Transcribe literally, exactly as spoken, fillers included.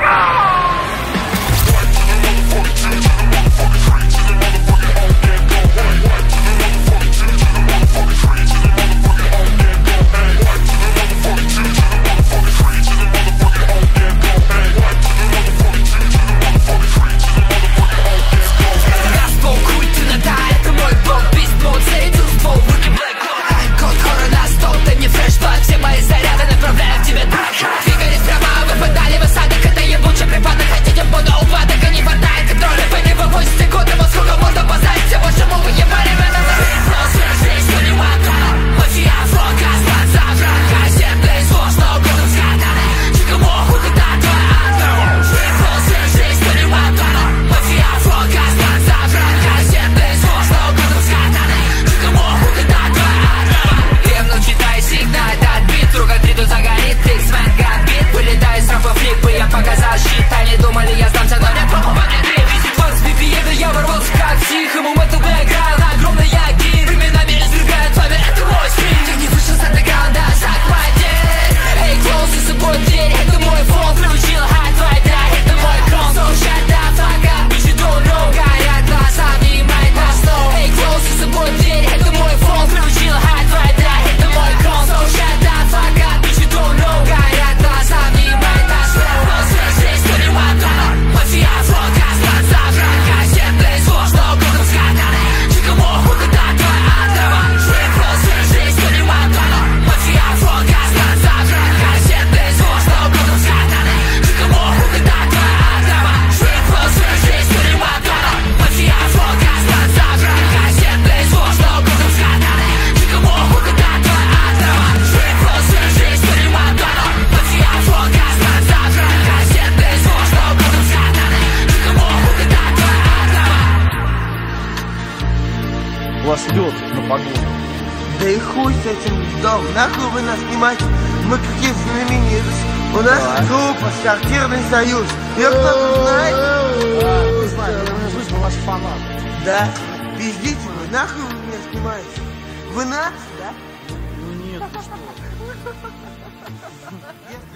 Вас идет на погоду. Да и хуй с этим дом. Нахуй вы нас снимаете? Мы какие знаменитые. У нас да. Группа «Сортирный союз». Ее кто-то знает? Да, не знаю, я слышал ваш фанат. Да? Пиздите вы, нахуй вы меня снимаете? Вы нас, да? Ну нет, ты что?